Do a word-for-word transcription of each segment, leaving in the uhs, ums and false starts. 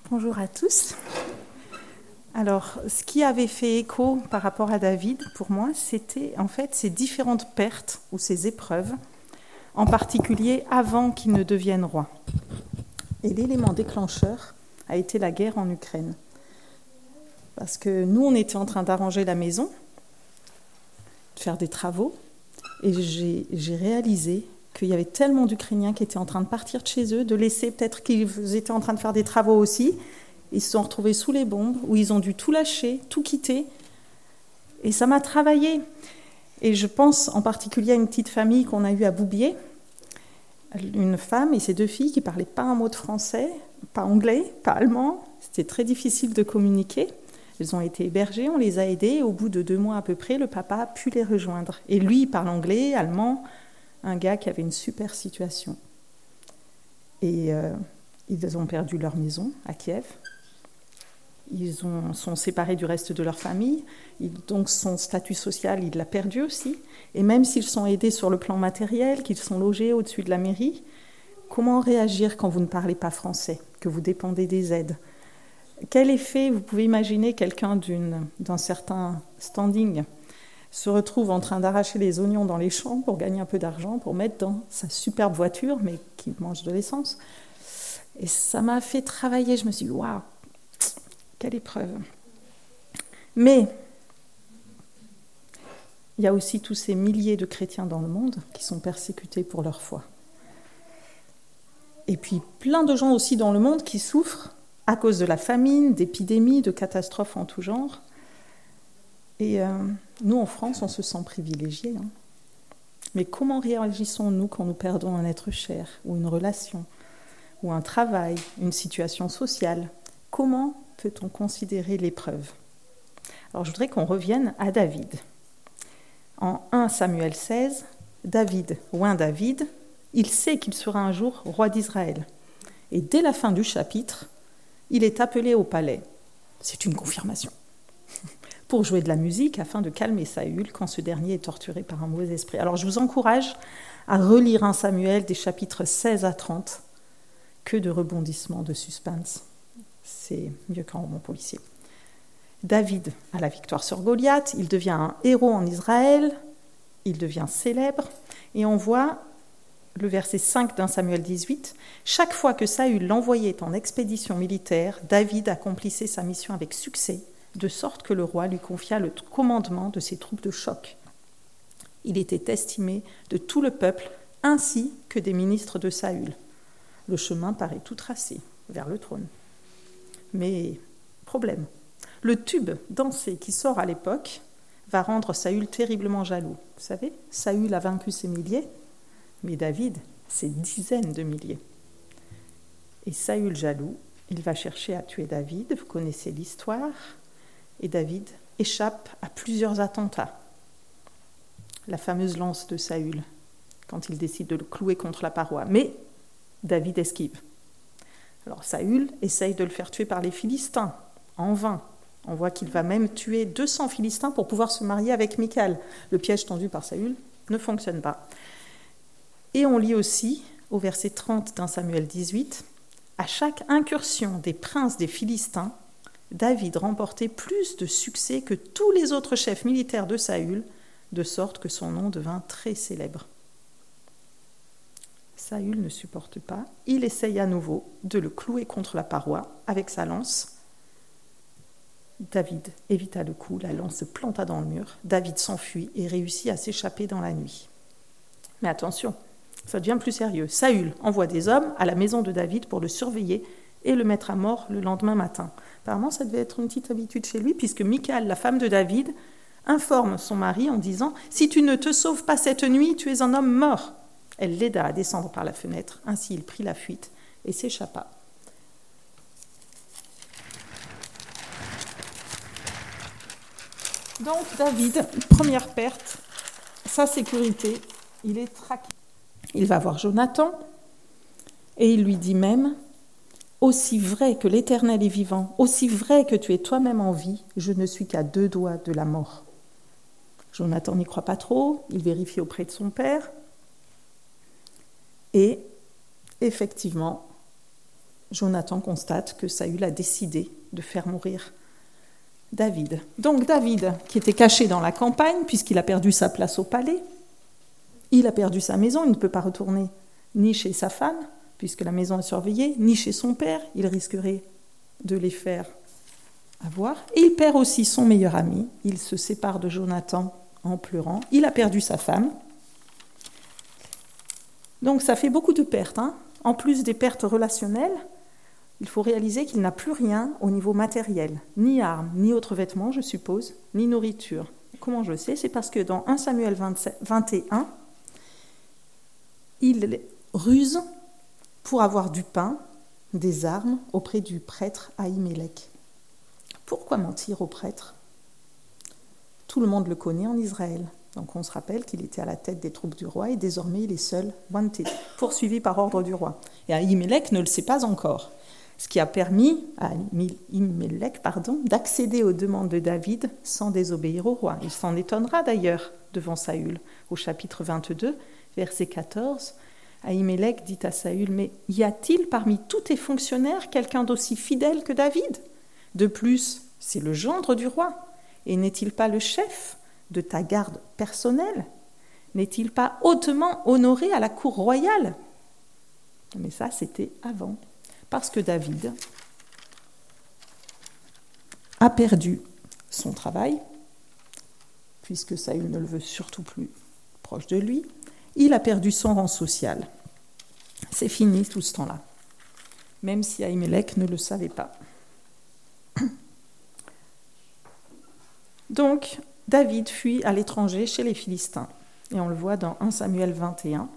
Bonjour à tous. Alors, ce qui avait fait écho par rapport à David, pour moi, c'était en fait ces différentes pertes ou ces épreuves, en particulier avant qu'il ne devienne roi. Et l'élément déclencheur a été la guerre en Ukraine. Parce que nous, on était en train d'arranger la maison, de faire des travaux, et j'ai, j'ai réalisé qu'il y avait tellement d'Ukrainiens qui étaient en train de partir de chez eux, de laisser peut-être qu'ils étaient en train de faire des travaux aussi. Ils se sont retrouvés sous les bombes, où ils ont dû tout lâcher, tout quitter. Et ça m'a travaillé. Et je pense en particulier à une petite famille qu'on a eue à Boubier, une femme et ses deux filles qui ne parlaient pas un mot de français, pas anglais, pas allemand. C'était très difficile de communiquer. Elles ont été hébergées, on les a aidées. Et au bout de deux mois à peu près, le papa a pu les rejoindre. Et lui, il parle anglais, allemand, un gars qui avait une super situation. Et euh, ils ont perdu leur maison à Kiev. Ils ont, sont séparés du reste de leur famille. Ils, donc son statut social, il l'a perdu aussi. Et même s'ils sont aidés sur le plan matériel, qu'ils sont logés au-dessus de la mairie, comment réagir quand vous ne parlez pas français, que vous dépendez des aides ? Quel effet, vous pouvez imaginer quelqu'un d'une, d'un certain standing se retrouve en train d'arracher les oignons dans les champs pour gagner un peu d'argent, pour mettre dans sa superbe voiture, mais qui mange de l'essence. Et ça m'a fait travailler. Je me suis dit, waouh, quelle épreuve. Mais il y a aussi tous ces milliers de chrétiens dans le monde qui sont persécutés pour leur foi. Et puis plein de gens aussi dans le monde qui souffrent à cause de la famine, d'épidémies, de catastrophes en tout genre. Et euh, nous, en France, on se sent privilégiés. Hein. Mais comment réagissons-nous quand nous perdons un être cher, ou une relation, ou un travail, une situation sociale ? Comment peut-on considérer l'épreuve ? Alors, je voudrais qu'on revienne à David. En premier Samuel seize, David, oint David, il sait qu'il sera un jour roi d'Israël. Et dès la fin du chapitre, il est appelé au palais. C'est une confirmation. Pour jouer de la musique afin de calmer Saül quand ce dernier est torturé par un mauvais esprit. Alors je vous encourage à relire un Samuel des chapitres seize à trente, que de rebondissements, de suspense. C'est mieux qu'un roman policier. David a la victoire sur Goliath, il devient un héros en Israël, il devient célèbre, et on voit le verset cinq d'un Samuel dix-huit, « Chaque fois que Saül l'envoyait en expédition militaire, David accomplissait sa mission avec succès, de sorte que le roi lui confia le commandement de ses troupes de choc. Il était estimé de tout le peuple, ainsi que des ministres de Saül. Le chemin paraît tout tracé vers le trône. Mais, problème, le tube dansé qui sort à l'époque va rendre Saül terriblement jaloux. Vous savez, Saül a vaincu ses milliers, mais David, ses dizaines de milliers. Et Saül jaloux, il va chercher à tuer David, vous connaissez l'histoire, et David échappe à plusieurs attentats. La fameuse lance de Saül, quand il décide de le clouer contre la paroi. Mais David esquive. Alors Saül essaye de le faire tuer par les Philistins, en vain. On voit qu'il va même tuer deux cents Philistins pour pouvoir se marier avec Michal. Le piège tendu par Saül ne fonctionne pas. Et on lit aussi, au verset trente d'un Samuel dix-huit, « À chaque incursion des princes des Philistins, David remportait plus de succès que tous les autres chefs militaires de Saül, de sorte que son nom devint très célèbre. » Saül ne supporte pas, il essaye à nouveau de le clouer contre la paroi avec sa lance. David évita le coup, la lance se planta dans le mur, David s'enfuit et réussit à s'échapper dans la nuit. Mais attention, ça devient plus sérieux. Saül envoie des hommes à la maison de David pour le surveiller et le mettre à mort le lendemain matin. Apparemment, ça devait être une petite habitude chez lui, puisque Michal, la femme de David, informe son mari en disant « Si tu ne te sauves pas cette nuit, tu es un homme mort ». Elle l'aida à descendre par la fenêtre, ainsi il prit la fuite et s'échappa. Donc David, première perte, sa sécurité, il est traqué. Il va voir Jonathan et il lui dit même « Aussi vrai que l'Éternel est vivant, aussi vrai que tu es toi-même en vie, je ne suis qu'à deux doigts de la mort. » Jonathan n'y croit pas trop, il vérifie auprès de son père. Et effectivement, Jonathan constate que Saül a décidé de faire mourir David. Donc David, qui était caché dans la campagne, puisqu'il a perdu sa place au palais, il a perdu sa maison, il ne peut pas retourner ni chez sa femme, puisque la maison est surveillée, ni chez son père, il risquerait de les faire avoir. Et il perd aussi son meilleur ami, il se sépare de Jonathan en pleurant, il a perdu sa femme. Donc ça fait beaucoup de pertes, hein. En plus des pertes relationnelles, il faut réaliser qu'il n'a plus rien au niveau matériel, ni armes, ni autres vêtements, je suppose, ni nourriture. Comment je le sais ? C'est parce que dans premier Samuel vingt et un, il ruse pour avoir du pain, des armes auprès du prêtre Ahimelech. Pourquoi mentir au prêtre ? Tout le monde le connaît en Israël. Donc on se rappelle qu'il était à la tête des troupes du roi et désormais il est seul, wanted, poursuivi par ordre du roi. Et Ahimelech ne le sait pas encore. Ce qui a permis à Ahimelech pardon, d'accéder aux demandes de David sans désobéir au roi. Il s'en étonnera d'ailleurs devant Saül. Au chapitre vingt-deux, verset quatorze, Ahimelech dit à Saül, « Mais y a-t-il parmi tous tes fonctionnaires quelqu'un d'aussi fidèle que David ? De plus, c'est le gendre du roi. Et n'est-il pas le chef de ta garde personnelle ? N'est-il pas hautement honoré à la cour royale ?» Mais ça, c'était avant. Parce que David a perdu son travail, puisque Saül ne le veut surtout plus proche de lui. Il a perdu son rang social. C'est fini tout ce temps-là, même si Ahimelech ne le savait pas. Donc, David fuit à l'étranger chez les Philistins, et on le voit dans premier Samuel vingt et un.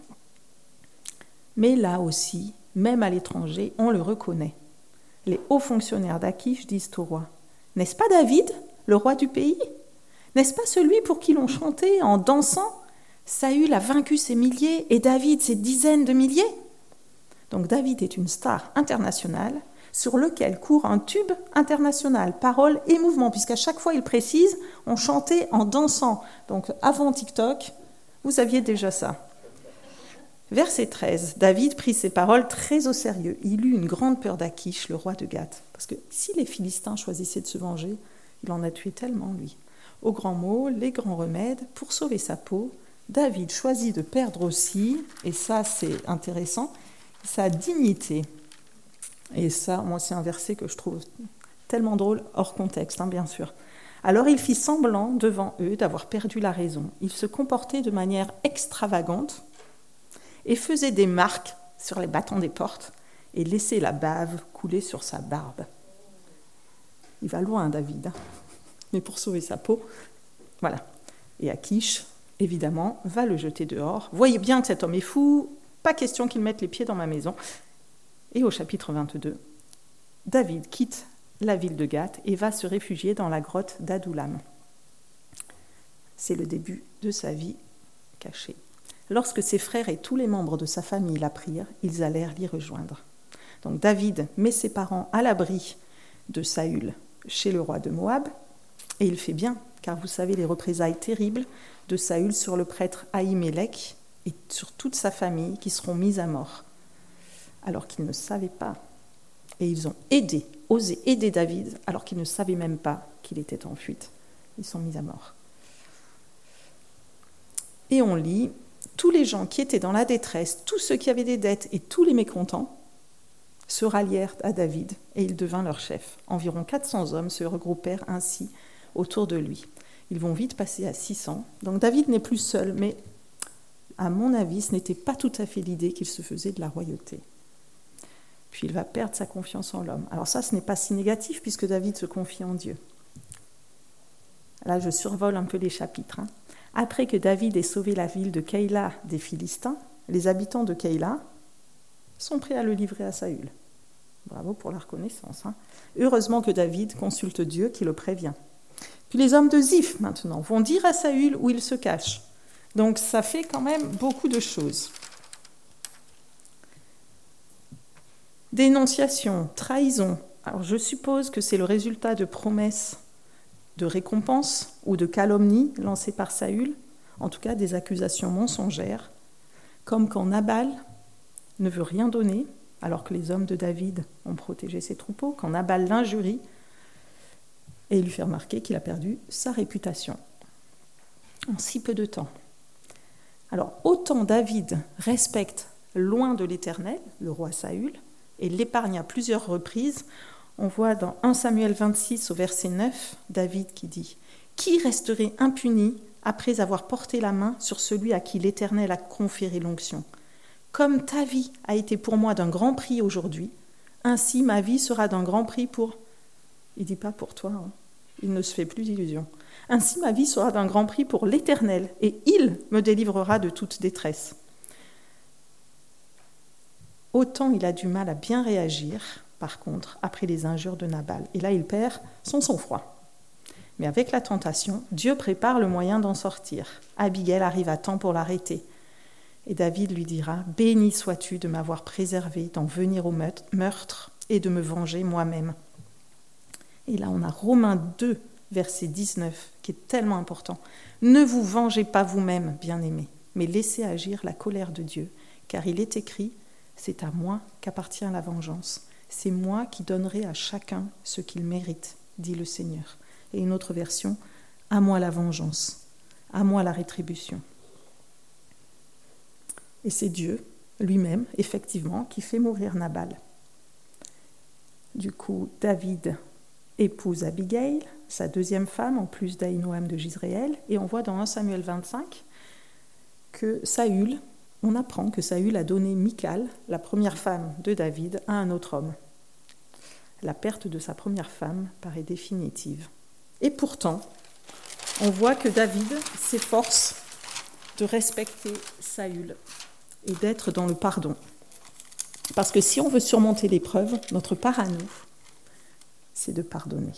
Mais là aussi, même à l'étranger, on le reconnaît. Les hauts fonctionnaires d'Achish disent au roi, « N'est-ce pas David, le roi du pays ? N'est-ce pas celui pour qui l'on chantait en dansant ? Saül a vaincu ses milliers et David ses dizaines de milliers. » Donc David est une star internationale sur lequel court un tube international, paroles et mouvements, puisqu'à chaque fois il précise, on chantait en dansant. Donc avant TikTok, vous aviez déjà ça. Verset treize, David prit ces paroles très au sérieux. Il eut une grande peur d'Achish, le roi de Gath. Parce que si les Philistins choisissaient de se venger, il en a tué tellement, lui. Aux grands mots, les grands remèdes, pour sauver sa peau, David choisit de perdre aussi, et ça c'est intéressant, sa dignité. Et ça, moi c'est un verset que je trouve tellement drôle, hors contexte, hein, bien sûr. Alors il fit semblant devant eux d'avoir perdu la raison. Il se comportait de manière extravagante, et faisait des marques sur les battants des portes et laissait la bave couler sur sa barbe. Il va loin, David, hein, mais pour sauver sa peau, voilà. Et Achish, évidemment, va le jeter dehors. Voyez bien que cet homme est fou, pas question qu'il mette les pieds dans ma maison. Et au chapitre vingt-deux, David quitte la ville de Gath et va se réfugier dans la grotte d'Adoulam. C'est le début de sa vie cachée. Lorsque ses frères et tous les membres de sa famille l'apprirent, ils allèrent l'y rejoindre. Donc David met ses parents à l'abri de Saül chez le roi de Moab, et il fait bien, car vous savez les représailles terribles de Saül sur le prêtre Ahimelech et sur toute sa famille qui seront mis à mort, alors qu'ils ne savaient pas. Et ils ont aidé, osé aider David, alors qu'ils ne savaient même pas qu'il était en fuite. Ils sont mis à mort. Et on lit... Tous les gens qui étaient dans la détresse, tous ceux qui avaient des dettes et tous les mécontents se rallièrent à David et il devint leur chef. Environ quatre cents hommes se regroupèrent ainsi autour de lui. Ils vont vite passer à six cents. Donc David n'est plus seul, mais à mon avis, ce n'était pas tout à fait l'idée qu'il se faisait de la royauté. Puis il va perdre sa confiance en l'homme. Alors ça, ce n'est pas si négatif puisque David se confie en Dieu. Là, je survole un peu les chapitres, hein. Après que David ait sauvé la ville de Keïla des Philistins, les habitants de Keïla sont prêts à le livrer à Saül. Bravo pour la reconnaissance, hein. Heureusement que David consulte Dieu qui le prévient. Puis les hommes de Ziph, maintenant, vont dire à Saül où il se cache. Donc ça fait quand même beaucoup de choses. Dénonciation, trahison. Alors je suppose que c'est le résultat de promesses de récompense ou de calomnie lancées par Saül, en tout cas des accusations mensongères, comme quand Nabal ne veut rien donner alors que les hommes de David ont protégé ses troupeaux, quand Nabal l'injurie et lui fait remarquer qu'il a perdu sa réputation en si peu de temps. Alors, autant David respecte loin de l'Éternel, le roi Saül, et l'épargne à plusieurs reprises, on voit dans premier Samuel vingt-six au verset neuf, David qui dit « Qui resterait impuni après avoir porté la main sur celui à qui l'Éternel a conféré l'onction ? Comme ta vie a été pour moi d'un grand prix aujourd'hui, ainsi ma vie sera d'un grand prix pour... » Il ne dit pas pour toi, hein. Il ne se fait plus d'illusions. « Ainsi ma vie sera d'un grand prix pour l'Éternel, et il me délivrera de toute détresse. » Autant il a du mal à bien réagir, par contre, après les injures de Nabal. Et là, il perd son sang-froid. Mais avec la tentation, Dieu prépare le moyen d'en sortir. Abigail arrive à temps pour l'arrêter. Et David lui dira « Béni sois-tu de m'avoir préservé d'en venir au meurtre et de me venger moi-même. » Et là, on a Romains deux, verset dix-neuf, qui est tellement important. « Ne vous vengez pas vous-même, bien-aimés, mais laissez agir la colère de Dieu, car il est écrit « C'est à moi qu'appartient la vengeance. C'est moi qui donnerai à chacun ce qu'il mérite, dit le Seigneur. » Et une autre version « À moi la vengeance, à moi la rétribution. » Et c'est Dieu lui-même, effectivement, qui fait mourir Nabal. Du coup, David épouse Abigail, sa deuxième femme, en plus d'Ahinoam de Jizréel, et on voit dans premier Samuel vingt-cinq que Saül, on apprend que Saül a donné Michal, la première femme de David, à un autre homme. La perte de sa première femme paraît définitive. Et pourtant, on voit que David s'efforce de respecter Saül et d'être dans le pardon. Parce que si on veut surmonter l'épreuve, notre part à nous, c'est de pardonner.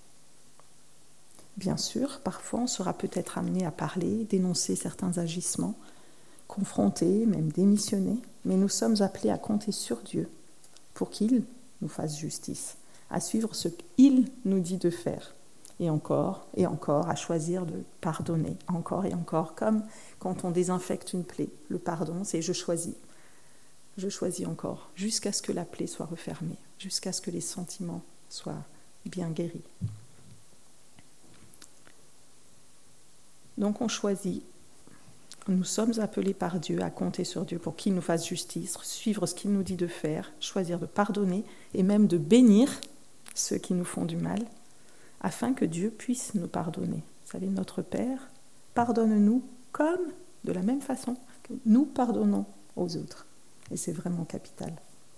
Bien sûr, parfois on sera peut-être amené à parler, dénoncer certains agissements, confronter, même démissionner, mais nous sommes appelés à compter sur Dieu pour qu'il nous fasse justice, à suivre ce qu'il nous dit de faire, et encore et encore à choisir de pardonner, encore et encore, comme quand on désinfecte une plaie. Le pardon, c'est je choisis, je choisis encore, jusqu'à ce que la plaie soit refermée, jusqu'à ce que les sentiments soient bien guéris. Donc on choisit, nous sommes appelés par Dieu à compter sur Dieu pour qu'il nous fasse justice, suivre ce qu'il nous dit de faire, choisir de pardonner et même de bénir ceux qui nous font du mal, afin que Dieu puisse nous pardonner. Vous savez, notre Père, pardonne-nous comme, de la même façon que nous pardonnons aux autres. Et c'est vraiment capital.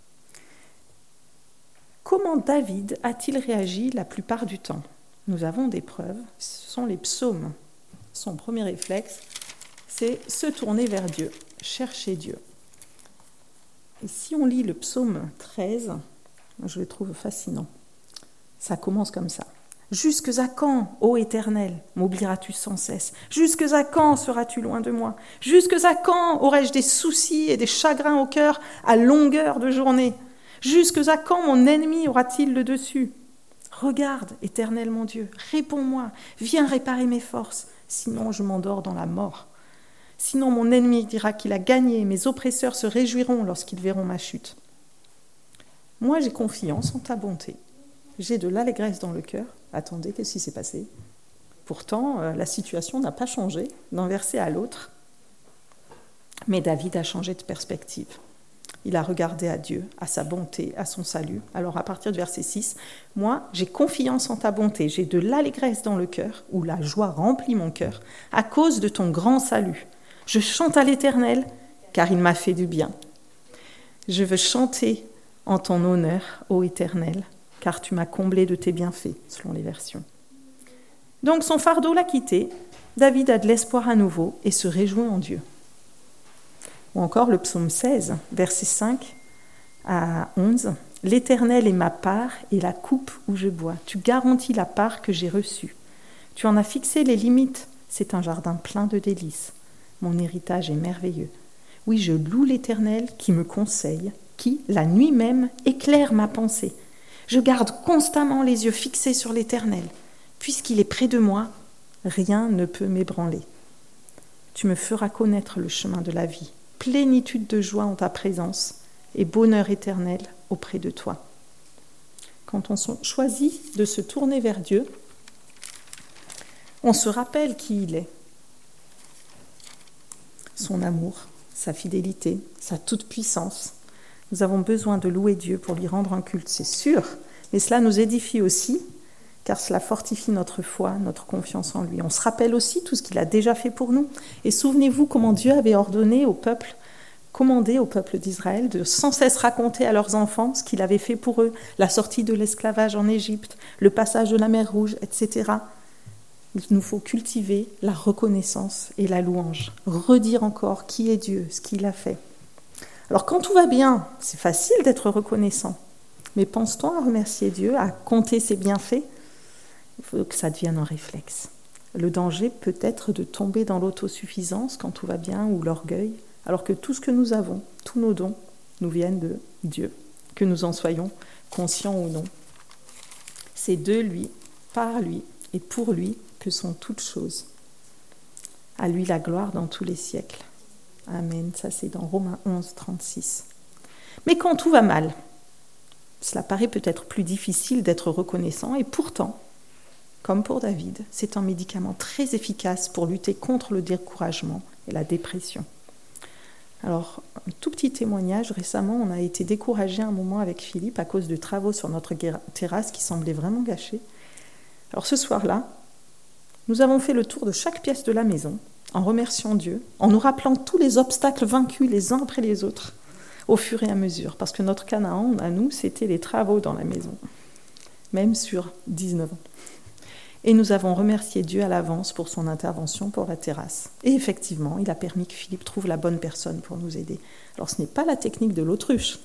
Comment David a-t-il réagi la plupart du temps ? Nous avons des preuves, ce sont les psaumes. Son premier réflexe, c'est se tourner vers Dieu, chercher Dieu. Et si on lit le psaume treize, je le trouve fascinant. Ça commence comme ça. « Jusque à quand, ô Éternel, m'oublieras-tu sans cesse ? Jusque à quand seras-tu loin de moi ? Jusque à quand aurai-je des soucis et des chagrins au cœur à longueur de journée ? Jusque à quand mon ennemi aura-t-il le dessus ? Regarde, Éternel mon Dieu, réponds-moi, viens réparer mes forces, sinon je m'endors dans la mort. Sinon mon ennemi dira qu'il a gagné, mes oppresseurs se réjouiront lorsqu'ils verront ma chute. Moi j'ai confiance en ta bonté, j'ai de l'allégresse dans le cœur. » Attendez, qu'est-ce qui s'est passé ? Pourtant, euh, la situation n'a pas changé d'un verset à l'autre. Mais David a changé de perspective. Il a regardé à Dieu, à sa bonté, à son salut. Alors à partir du verset six, « Moi, j'ai confiance en ta bonté, j'ai de l'allégresse dans le cœur, où la joie remplit mon cœur, à cause de ton grand salut. Je chante à l'Éternel, car il m'a fait du bien. Je veux chanter en ton honneur, ô Éternel, car tu m'as comblé de tes bienfaits, selon les versions. » Donc son fardeau l'a quitté, David a de l'espoir à nouveau et se réjouit en Dieu. Ou encore le psaume seize, versets cinq à onze. « L'Éternel est ma part et la coupe où je bois. Tu garantis la part que j'ai reçue. Tu en as fixé les limites. C'est un jardin plein de délices. Mon héritage est merveilleux. Oui, je loue l'Éternel qui me conseille, qui, la nuit même, éclaire ma pensée. Je garde constamment les yeux fixés sur l'Éternel. Puisqu'il est près de moi, rien ne peut m'ébranler. Tu me feras connaître le chemin de la vie. Plénitude de joie en ta présence, et bonheur éternel auprès de toi. Quand on choisit de se tourner vers Dieu, on se rappelle qui il est. Son amour, sa fidélité, sa toute-puissance. Nous avons besoin de louer Dieu pour lui rendre un culte, c'est sûr, mais cela nous édifie aussi, car cela fortifie notre foi, notre confiance en lui. On se rappelle aussi tout ce qu'il a déjà fait pour nous. Et souvenez-vous comment Dieu avait ordonné au peuple, commandé au peuple d'Israël de sans cesse raconter à leurs enfants ce qu'il avait fait pour eux, la sortie de l'esclavage en Égypte, le passage de la mer Rouge, et cetera. Il nous faut cultiver la reconnaissance et la louange, redire encore qui est Dieu, ce qu'il a fait. Alors quand tout va bien, c'est facile d'être reconnaissant, mais pense-t-on à remercier Dieu, à compter ses bienfaits? Il faut que ça devienne un réflexe. Le danger peut être de tomber dans l'autosuffisance quand tout va bien ou l'orgueil, alors que tout ce que nous avons, tous nos dons, nous viennent de Dieu, que nous en soyons conscients ou non. C'est de lui, par lui et pour lui que sont toutes choses. À lui la gloire dans tous les siècles. Amen. Ça, c'est dans Romains onze, trente-six. Mais quand tout va mal, cela paraît peut-être plus difficile d'être reconnaissant, et pourtant, comme pour David, c'est un médicament très efficace pour lutter contre le découragement et la dépression. Alors, un tout petit témoignage. Récemment, on a été découragé un moment avec Philippe à cause de travaux sur notre terrasse qui semblaient vraiment gâchés. Alors, ce soir-là, nous avons fait le tour de chaque pièce de la maison, en remerciant Dieu, en nous rappelant tous les obstacles vaincus les uns après les autres, au fur et à mesure. Parce que notre Canaan, à nous, c'était les travaux dans la maison, même sur dix-neuf ans. Et nous avons remercié Dieu à l'avance pour son intervention pour la terrasse. Et effectivement, il a permis que Philippe trouve la bonne personne pour nous aider. Alors ce n'est pas la technique de l'autruche,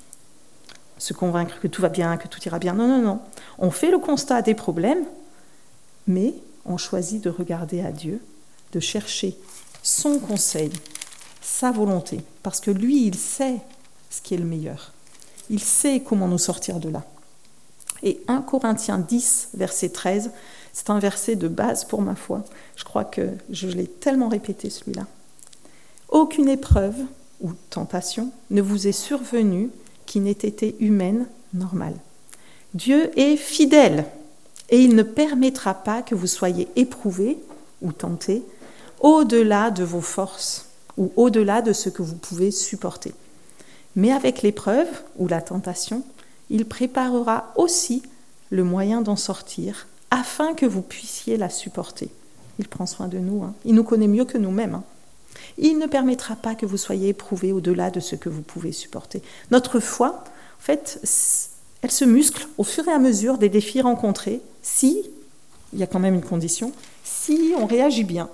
se convaincre que tout va bien, que tout ira bien. Non, non, non. On fait le constat des problèmes, mais on choisit de regarder à Dieu, de chercher son conseil, sa volonté, parce que lui, il sait ce qui est le meilleur. Il sait comment nous sortir de là. Et un Corinthiens dix, verset treize, c'est un verset de base pour ma foi. Je crois que je l'ai tellement répété, celui-là. « Aucune épreuve ou tentation ne vous est survenue qui n'ait été humaine, normale. Dieu est fidèle et il ne permettra pas que vous soyez éprouvés ou tentés au-delà de vos forces ou au-delà de ce que vous pouvez supporter. Mais avec l'épreuve ou la tentation, il préparera aussi le moyen d'en sortir afin que vous puissiez la supporter. » Il prend soin de nous, hein. Il nous connaît mieux que nous-mêmes. Hein. Il ne permettra pas que vous soyez éprouvés au-delà de ce que vous pouvez supporter. Notre foi, en fait, elle se muscle au fur et à mesure des défis rencontrés, si, il y a quand même une condition, si on réagit bien.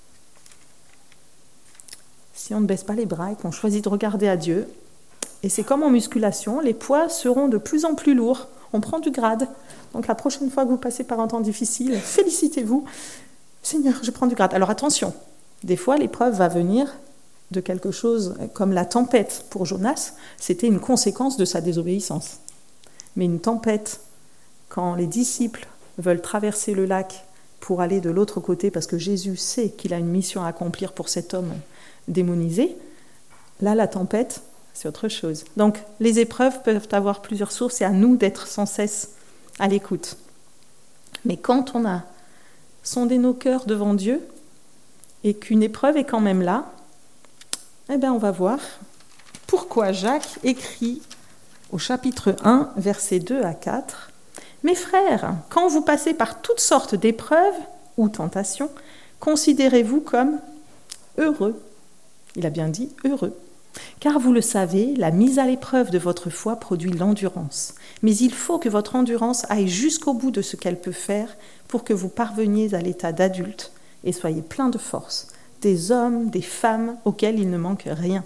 Si on ne baisse pas les bras et qu'on choisit de regarder à Dieu. Et c'est comme en musculation, les poids seront de plus en plus lourds. On prend du grade. Donc la prochaine fois que vous passez par un temps difficile, félicitez-vous. Seigneur, je prends du grade. Alors attention, des fois l'épreuve va venir de quelque chose comme la tempête. Pour Jonas, c'était une conséquence de sa désobéissance. Mais une tempête, quand les disciples veulent traverser le lac pour aller de l'autre côté, parce que Jésus sait qu'il a une mission à accomplir pour cet homme démonisé, là la tempête, c'est autre chose. Donc les épreuves peuvent avoir plusieurs sources et à nous d'être sans cesse à l'écoute. Mais quand on a sondé nos cœurs devant Dieu et qu'une épreuve est quand même là, eh bien on va voir pourquoi Jacques écrit au chapitre un, versets deux à quatre, « Mes frères, quand vous passez par toutes sortes d'épreuves ou tentations, considérez-vous comme heureux. » Il a bien dit heureux. Car vous le savez, la mise à l'épreuve de votre foi produit l'endurance. Mais il faut que votre endurance aille jusqu'au bout de ce qu'elle peut faire pour que vous parveniez à l'état d'adulte et soyez plein de force, des hommes, des femmes auxquels il ne manque rien.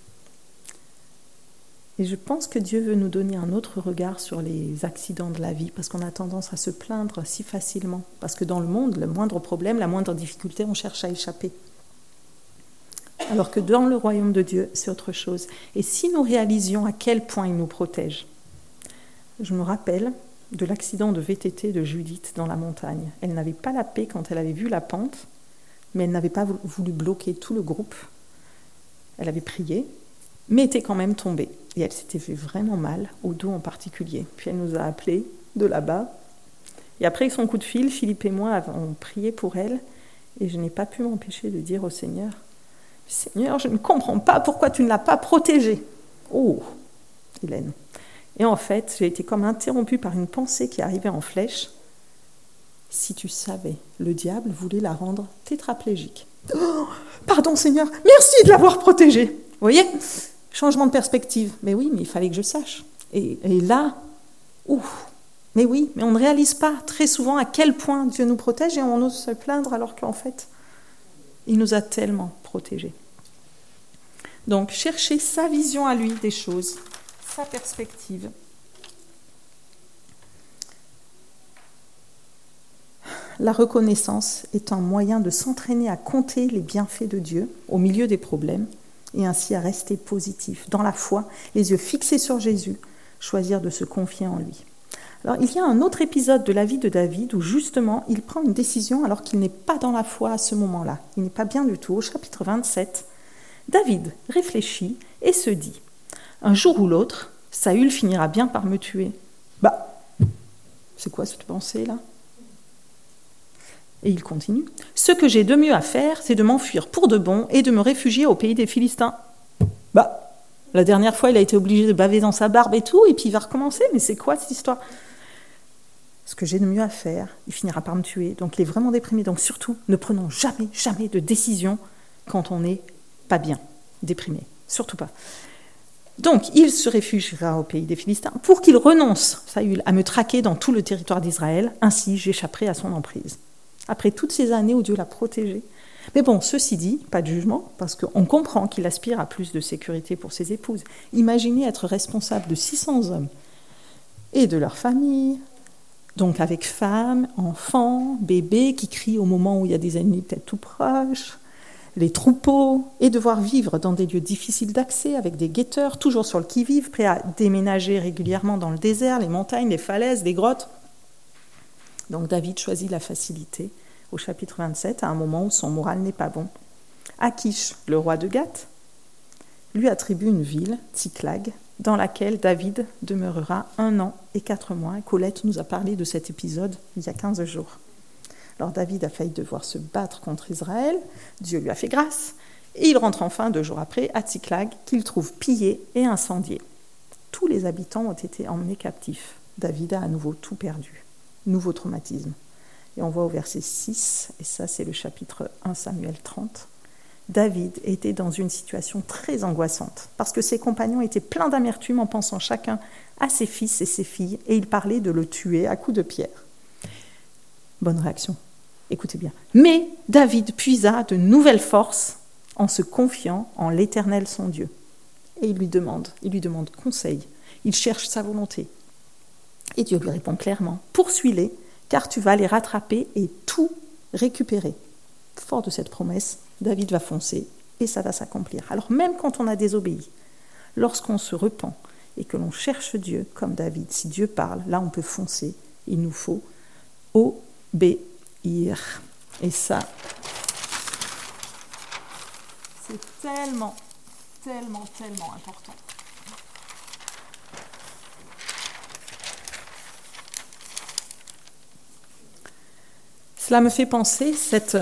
Et je pense que Dieu veut nous donner un autre regard sur les accidents de la vie, parce qu'on a tendance à se plaindre si facilement. Parce que dans le monde, le moindre problème, la moindre difficulté, on cherche à échapper. Alors que dans le royaume de Dieu, c'est autre chose. Et si nous réalisions à quel point il nous protège. Je me rappelle de l'accident de V T T de Judith dans la montagne. Elle n'avait pas la paix quand elle avait vu la pente, mais elle n'avait pas voulu bloquer tout le groupe. Elle avait prié, mais était quand même tombée. Et elle s'était fait vraiment mal, au dos en particulier. Puis elle nous a appelés de là-bas. Et après son coup de fil, Philippe et moi avons prié pour elle. Et je n'ai pas pu m'empêcher de dire au Seigneur, « Seigneur, je ne comprends pas pourquoi tu ne l'as pas protégée. » Oh, Hélène. Et en fait, j'ai été comme interrompue par une pensée qui arrivait en flèche. Si tu savais, le diable voulait la rendre tétraplégique. Oh, pardon Seigneur, merci de l'avoir protégée. Vous voyez, changement de perspective. Mais oui, mais il fallait que je sache. Et, et là, ouf, mais oui, mais on ne réalise pas très souvent à quel point Dieu nous protège et on ose se plaindre alors qu'en fait, il nous a tellement protégés. Donc, chercher sa vision à lui des choses, sa perspective. La reconnaissance est un moyen de s'entraîner à compter les bienfaits de Dieu au milieu des problèmes et ainsi à rester positif, dans la foi, les yeux fixés sur Jésus, choisir de se confier en lui. Alors, il y a un autre épisode de la vie de David où justement il prend une décision alors qu'il n'est pas dans la foi à ce moment-là. Il n'est pas bien du tout. Au chapitre vingt-sept, David réfléchit et se dit « Un jour ou l'autre, Saül finira bien par me tuer. » Bah, c'est quoi cette pensée-là ? Et il continue. « Ce que j'ai de mieux à faire, c'est de m'enfuir pour de bon et de me réfugier au pays des Philistins. » Bah, la dernière fois, il a été obligé de baver dans sa barbe et tout, et puis il va recommencer. Mais c'est quoi cette histoire ? Ce que j'ai de mieux à faire, il finira par me tuer. Donc il est vraiment déprimé. Donc surtout, ne prenons jamais, jamais de décision quand on n'est pas bien, déprimé. Surtout pas. Donc il se réfugiera au pays des Philistins pour qu'il renonce, Saül, à me traquer dans tout le territoire d'Israël. Ainsi, j'échapperai à son emprise. Après toutes ces années où Dieu l'a protégé. Mais bon, ceci dit, pas de jugement, parce qu'on comprend qu'il aspire à plus de sécurité pour ses épouses. Imaginez être responsable de six cents hommes et de leur famille, donc avec femmes, enfants, bébés qui crient au moment où il y a des ennemis peut-être tout proches, les troupeaux, et devoir vivre dans des lieux difficiles d'accès avec des guetteurs, toujours sur le qui-vive, prêts à déménager régulièrement dans le désert, les montagnes, les falaises, les grottes. Donc David choisit la facilité au chapitre vingt-sept, à un moment où son moral n'est pas bon. Achish, le roi de Gath, lui attribue une ville, Tsiklag, dans laquelle David demeurera un an et quatre mois. Colette nous a parlé de cet épisode il y a quinze jours. Alors David a failli devoir se battre contre Israël, Dieu lui a fait grâce, et il rentre enfin deux jours après à Tsiklag, qu'il trouve pillé et incendié. Tous les habitants ont été emmenés captifs. David a à nouveau tout perdu. Nouveau traumatisme. Et on voit au verset six, et ça c'est le chapitre un Samuel trente, David était dans une situation très angoissante, parce que ses compagnons étaient pleins d'amertume en pensant chacun à ses fils et ses filles, et ils parlaient de le tuer à coups de pierre. Bonne réaction, écoutez bien. Mais David puisa de nouvelles forces en se confiant en l'Éternel son Dieu. Et il lui demande, il lui demande conseil, il cherche sa volonté. Et Dieu lui répond clairement, poursuis-les, car tu vas les rattraper et tout récupérer. Fort de cette promesse, David va foncer et ça va s'accomplir. Alors même quand on a désobéi, lorsqu'on se repent et que l'on cherche Dieu comme David, si Dieu parle, là on peut foncer, il nous faut obéir. Et ça, c'est tellement, tellement, tellement important. Cela me fait penser cette,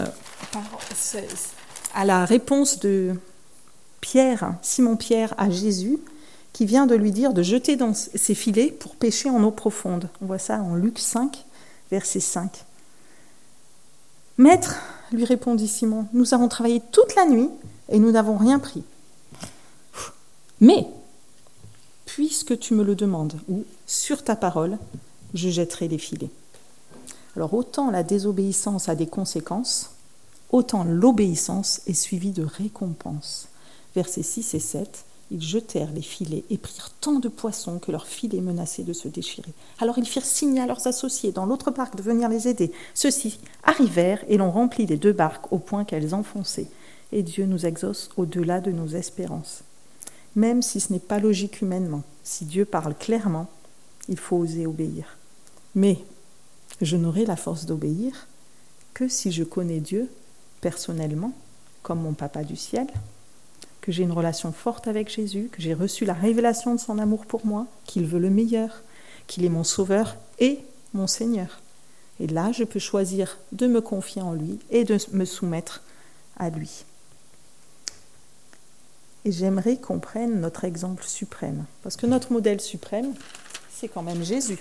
à la réponse de Pierre, Simon-Pierre à Jésus, qui vient de lui dire de jeter dans ses filets pour pêcher en eau profonde. On voit ça en Luc cinq, verset cinq. « Maître, lui répondit Simon, nous avons travaillé toute la nuit et nous n'avons rien pris. Mais, puisque tu me le demandes, ou sur ta parole, je jetterai les filets. » Alors autant la désobéissance a des conséquences, autant l'obéissance est suivie de récompenses. Versets six et sept, ils jetèrent les filets et prirent tant de poissons que leurs filets menaçaient de se déchirer. Alors ils firent signe à leurs associés dans l'autre barque de venir les aider. Ceux-ci arrivèrent et l'on remplit les deux barques au point qu'elles enfonçaient. Et Dieu nous exauce au-delà de nos espérances. Même si ce n'est pas logique humainement, si Dieu parle clairement, il faut oser obéir. Mais je n'aurai la force d'obéir que si je connais Dieu personnellement, comme mon papa du ciel, que j'ai une relation forte avec Jésus, que j'ai reçu la révélation de son amour pour moi, qu'il veut le meilleur, qu'il est mon sauveur et mon Seigneur. Et là, je peux choisir de me confier en lui et de me soumettre à lui. Et j'aimerais qu'on prenne notre exemple suprême, parce que notre modèle suprême, c'est quand même Jésus.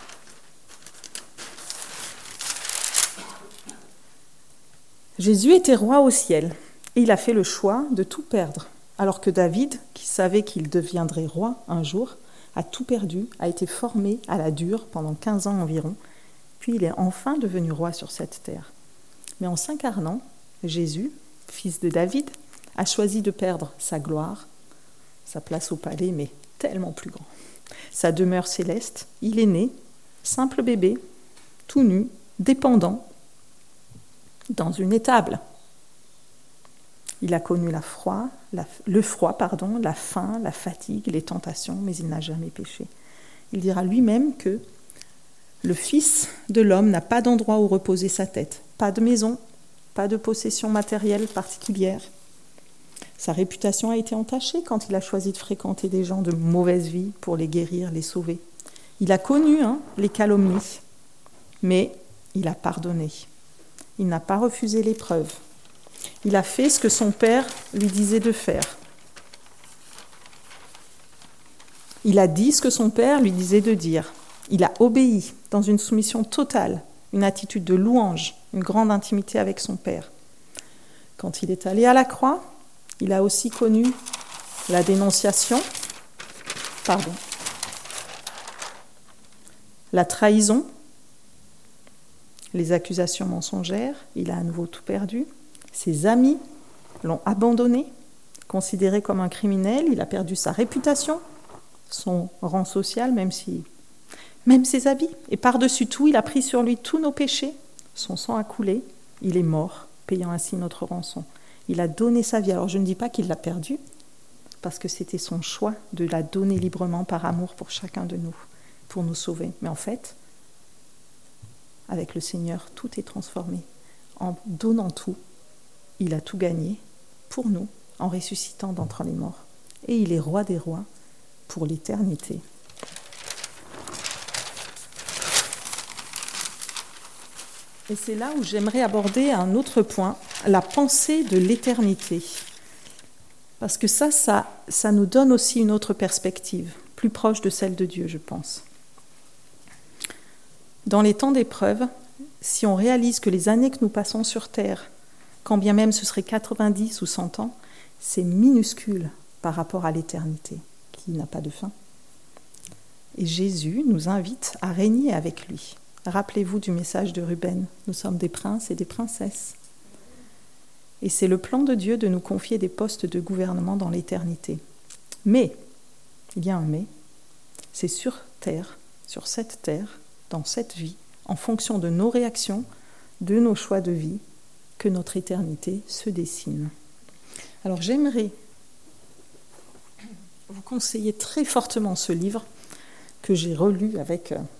Jésus était roi au ciel, et il a fait le choix de tout perdre, alors que David, qui savait qu'il deviendrait roi un jour, a tout perdu, a été formé à la dure pendant quinze ans environ, puis il est enfin devenu roi sur cette terre. Mais en s'incarnant, Jésus, fils de David, a choisi de perdre sa gloire, sa place au palais, mais tellement plus grand, sa demeure céleste. Il est né, simple bébé, tout nu, dépendant, dans une étable. Il a connu la froid, la, le froid, pardon, la faim, la fatigue, les tentations, mais il n'a jamais péché. Il dira lui-même que le Fils de l'homme n'a pas d'endroit où reposer sa tête, pas de maison, pas de possession matérielle particulière. Sa réputation a été entachée quand il a choisi de fréquenter des gens de mauvaise vie pour les guérir, les sauver. Il a connu hein, les calomnies, mais il a pardonné. Il n'a pas refusé l'épreuve. Il a fait ce que son père lui disait de faire. Il a dit ce que son père lui disait de dire. Il a obéi dans une soumission totale, une attitude de louange, une grande intimité avec son père. Quand il est allé à la croix, il a aussi connu la dénonciation, pardon, la trahison, les accusations mensongères. Il a à nouveau tout perdu. Ses amis l'ont abandonné, considéré comme un criminel. Il a perdu sa réputation, son rang social, même si, même ses habits. Et par-dessus tout, il a pris sur lui tous nos péchés. Son sang a coulé. Il est mort, payant ainsi notre rançon. Il a donné sa vie. Alors je ne dis pas qu'il l'a perdue, parce que c'était son choix de la donner librement par amour pour chacun de nous, pour nous sauver. Mais en fait, avec le Seigneur, tout est transformé. En donnant tout, il a tout gagné pour nous, en ressuscitant d'entre les morts. Et il est roi des rois pour l'éternité. Et c'est là où j'aimerais aborder un autre point, la pensée de l'éternité. Parce que ça, ça, ça nous donne aussi une autre perspective, plus proche de celle de Dieu, je pense. Dans les temps d'épreuve, si on réalise que les années que nous passons sur Terre, quand bien même ce serait quatre-vingt-dix ou cent ans, c'est minuscule par rapport à l'éternité, qui n'a pas de fin. Et Jésus nous invite à régner avec lui. Rappelez-vous du message de Ruben, nous sommes des princes et des princesses. Et c'est le plan de Dieu de nous confier des postes de gouvernement dans l'éternité. Mais, il y a un mais, c'est sur terre, sur cette terre, dans cette vie, en fonction de nos réactions, de nos choix de vie, que notre éternité se dessine. Alors j'aimerais vous conseiller très fortement ce livre que j'ai relu avec, euh,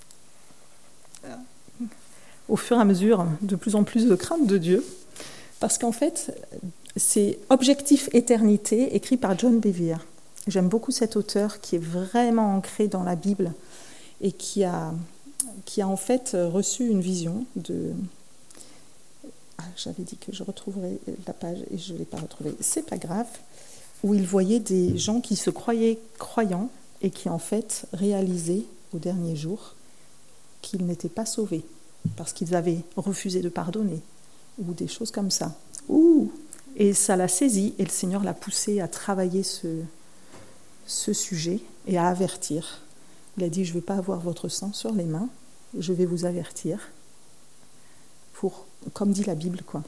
au fur et à mesure, de plus en plus de crainte de Dieu, parce qu'en fait, c'est Objectif Éternité, écrit par John Bevere. J'aime beaucoup cet auteur qui est vraiment ancré dans la Bible et qui a, qui a en fait reçu une vision de... Ah, j'avais dit que je retrouverais la page et je ne l'ai pas retrouvée. C'est pas grave. Où il voyait des gens qui se croyaient croyants et qui en fait réalisaient au dernier jour qu'ils n'étaient pas sauvés parce qu'ils avaient refusé de pardonner ou des choses comme ça. Ouh, et ça l'a saisi et le Seigneur l'a poussé à travailler ce, ce sujet et à avertir. Il a dit, je ne veux pas avoir votre sang sur les mains, je vais vous avertir, pour, comme dit la Bible, quoi.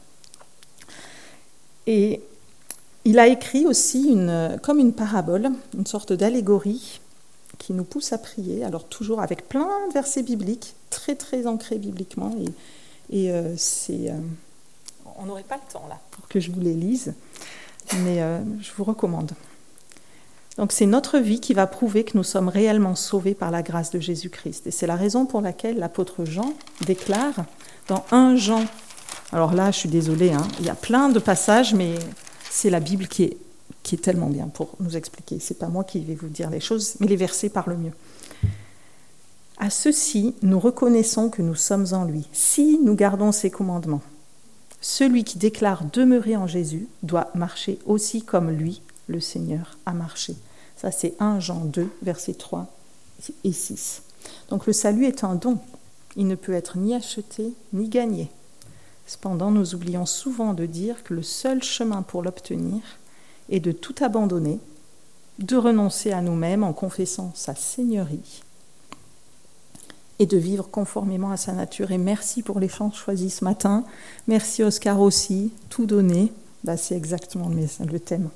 Et il a écrit aussi une, comme une parabole, une sorte d'allégorie qui nous pousse à prier, alors toujours avec plein de versets bibliques, très très ancrés bibliquement, et, et euh, c'est... Euh, on n'aurait pas le temps là pour que je vous les lise, mais euh, je vous recommande. Donc c'est notre vie qui va prouver que nous sommes réellement sauvés par la grâce de Jésus-Christ. Et c'est la raison pour laquelle l'apôtre Jean déclare dans premier Jean, alors là je suis désolée, hein, il y a plein de passages, mais c'est la Bible qui est, qui est tellement bien pour nous expliquer. Ce n'est pas moi qui vais vous dire les choses, mais les versets parlent mieux. À ceci, nous reconnaissons que nous sommes en lui, si nous gardons ses commandements. Celui qui déclare demeurer en Jésus doit marcher aussi comme lui, le Seigneur, a marché. Ça, c'est premier Jean deux, versets trois et six. Donc le salut est un don. Il ne peut être ni acheté, ni gagné. Cependant, nous oublions souvent de dire que le seul chemin pour l'obtenir est de tout abandonner, de renoncer à nous-mêmes en confessant sa seigneurie et de vivre conformément à sa nature. Et merci pour les chants choisis ce matin. Merci Oscar aussi, tout donner. Bah, c'est exactement le thème.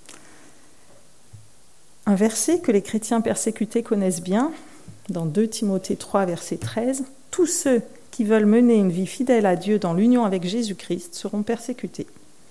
Un verset que les chrétiens persécutés connaissent bien, dans deux Timothée trois, verset treize, « Tous ceux qui veulent mener une vie fidèle à Dieu dans l'union avec Jésus-Christ seront persécutés. »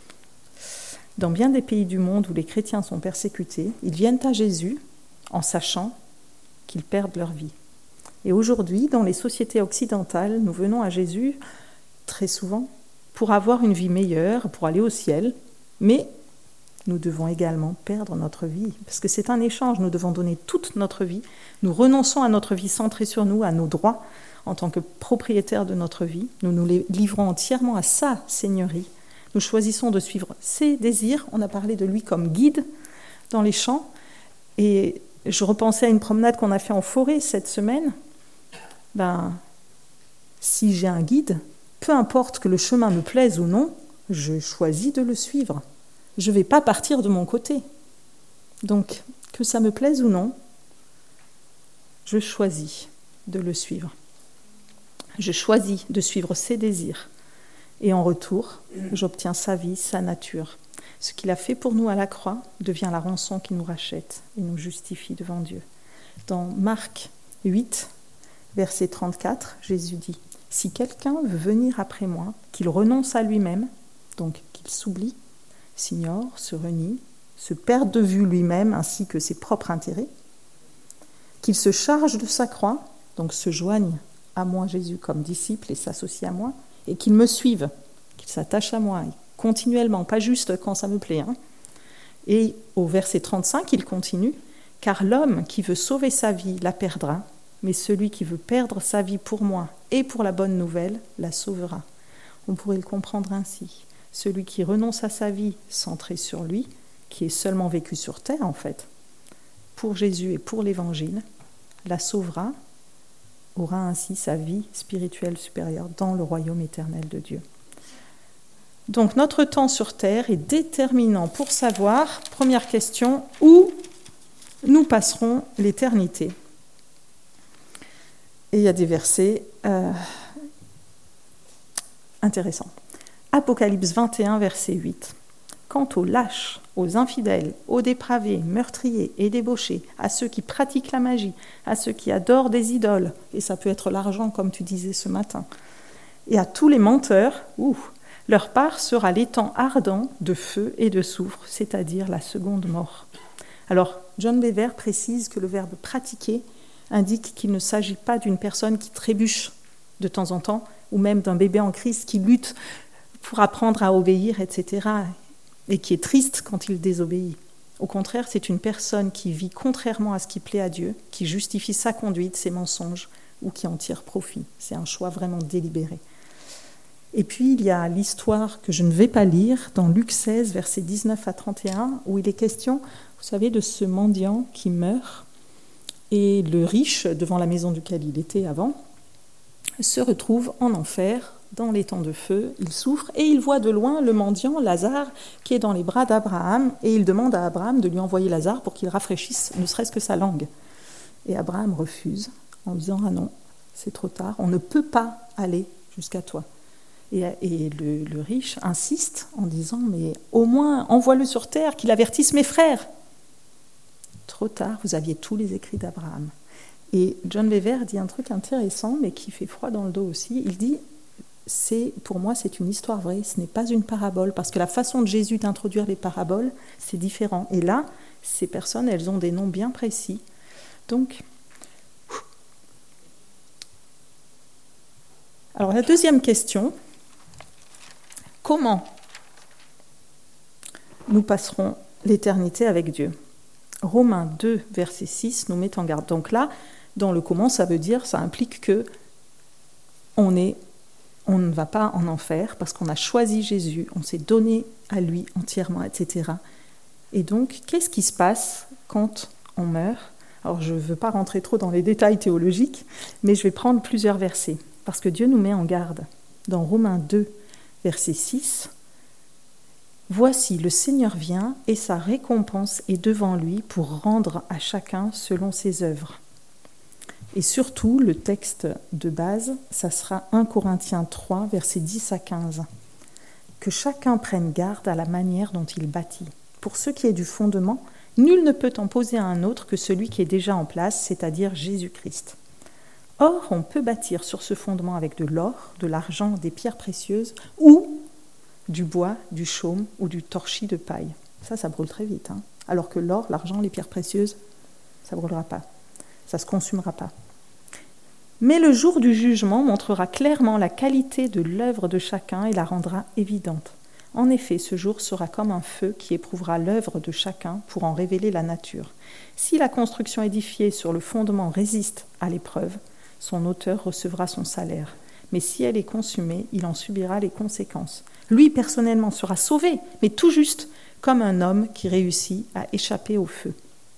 Dans bien des pays du monde où les chrétiens sont persécutés, ils viennent à Jésus en sachant qu'ils perdent leur vie. Et aujourd'hui, dans les sociétés occidentales, nous venons à Jésus très souvent pour avoir une vie meilleure, pour aller au ciel, mais nous devons également perdre notre vie, parce que c'est un échange, nous devons donner toute notre vie, nous renonçons à notre vie centrée sur nous, à nos droits en tant que propriétaires de notre vie, nous nous livrons entièrement à sa seigneurie, nous choisissons de suivre ses désirs, on a parlé de lui comme guide dans les champs, et je repensais à une promenade qu'on a fait en forêt cette semaine. Ben, si j'ai un guide, peu importe que le chemin me plaise ou non, je choisis de le suivre. Je ne vais pas partir de mon côté. Donc, que ça me plaise ou non, je choisis de le suivre. Je choisis de suivre ses désirs. Et en retour, j'obtiens sa vie, sa nature. Ce qu'il a fait pour nous à la croix devient la rançon qui nous rachète et nous justifie devant Dieu. Dans Marc huit, verset trente-quatre, Jésus dit « Si quelqu'un veut venir après moi, qu'il renonce à lui-même, donc qu'il s'oublie, s'ignore, se renie, se perde de vue lui-même ainsi que ses propres intérêts, qu'il se charge de sa croix, donc se joigne à moi Jésus comme disciple et s'associe à moi, et qu'il me suive, qu'il s'attache à moi continuellement, pas juste quand ça me plaît. Hein. Et au verset trente-cinq, il continue « Car l'homme qui veut sauver sa vie la perdra, mais celui qui veut perdre sa vie pour moi et pour la bonne nouvelle la sauvera. » On pourrait le comprendre ainsi. Celui qui renonce à sa vie centrée sur lui, qui est seulement vécu sur terre en fait, pour Jésus et pour l'Évangile, la sauvera, aura ainsi sa vie spirituelle supérieure dans le royaume éternel de Dieu. Donc notre temps sur terre est déterminant pour savoir, première question, où nous passerons l'éternité. Et il y a des versets euh, intéressants. Apocalypse vingt et un, verset huit. Quant aux lâches, aux infidèles, aux dépravés, meurtriers et débauchés, à ceux qui pratiquent la magie, à ceux qui adorent des idoles, et ça peut être l'argent comme tu disais ce matin, et à tous les menteurs, ouh, leur part sera l'étang ardent de feu et de soufre, c'est-à-dire la seconde mort. Alors, John Bever précise que le verbe « pratiquer » indique qu'il ne s'agit pas d'une personne qui trébuche de temps en temps, ou même d'un bébé en Christ qui lutte pour apprendre à obéir, et cetera, et qui est triste quand il désobéit. Au contraire, c'est une personne qui vit contrairement à ce qui plaît à Dieu, qui justifie sa conduite, ses mensonges, ou qui en tire profit. C'est un choix vraiment délibéré. Et puis, il y a l'histoire que je ne vais pas lire, dans Luc seize, versets dix-neuf à trente et un, où il est question, vous savez, de ce mendiant qui meurt, et le riche, devant la maison duquel il était avant, se retrouve en enfer, dans l'étang de feu, il souffre, et il voit de loin le mendiant Lazare qui est dans les bras d'Abraham, et il demande à Abraham de lui envoyer Lazare pour qu'il rafraîchisse ne serait-ce que sa langue. Et Abraham refuse, en disant « Ah non, c'est trop tard, on ne peut pas aller jusqu'à toi ». Et, et le, le riche insiste en disant « Mais au moins, envoie-le sur terre, qu'il avertisse mes frères ». Trop tard, vous aviez tous les écrits d'Abraham. Et John Bever dit un truc intéressant, mais qui fait froid dans le dos aussi. Il dit c'est, pour moi, c'est une histoire vraie, ce n'est pas une parabole, parce que la façon de Jésus d'introduire les paraboles, c'est différent. Et là, ces personnes, elles ont des noms bien précis. Donc, alors la deuxième question, comment nous passerons l'éternité avec Dieu. Romains deux, verset six nous met en garde. Donc là, dans le comment, ça veut dire, ça implique que on, est, on ne va pas en enfer parce qu'on a choisi Jésus, on s'est donné à lui entièrement, et cetera. Et donc, qu'est-ce qui se passe quand on meurt ? Alors, je ne veux pas rentrer trop dans les détails théologiques, mais je vais prendre plusieurs versets, parce que Dieu nous met en garde. Dans Romains deux, verset six, « Voici, le Seigneur vient, et sa récompense est devant lui pour rendre à chacun selon ses œuvres. » Et surtout, le texte de base, ça sera un Corinthiens trois, versets dix à quinze. « Que chacun prenne garde à la manière dont il bâtit. Pour ce qui est du fondement, nul ne peut en poser à un autre que celui qui est déjà en place, c'est-à-dire Jésus-Christ. Or, on peut bâtir sur ce fondement avec de l'or, de l'argent, des pierres précieuses, ou du bois, du chaume ou du torchis de paille. » Ça, ça brûle très vite. Hein. Alors que l'or, l'argent, les pierres précieuses, ça ne brûlera pas. Ça ne se consumera pas. Mais le jour du jugement montrera clairement la qualité de l'œuvre de chacun et la rendra évidente. En effet, ce jour sera comme un feu qui éprouvera l'œuvre de chacun pour en révéler la nature. Si la construction édifiée sur le fondement résiste à l'épreuve, son auteur recevra son salaire. Mais si elle est consumée, il en subira les conséquences. Lui, personnellement, sera sauvé, mais tout juste, comme un homme qui réussit à échapper au feu.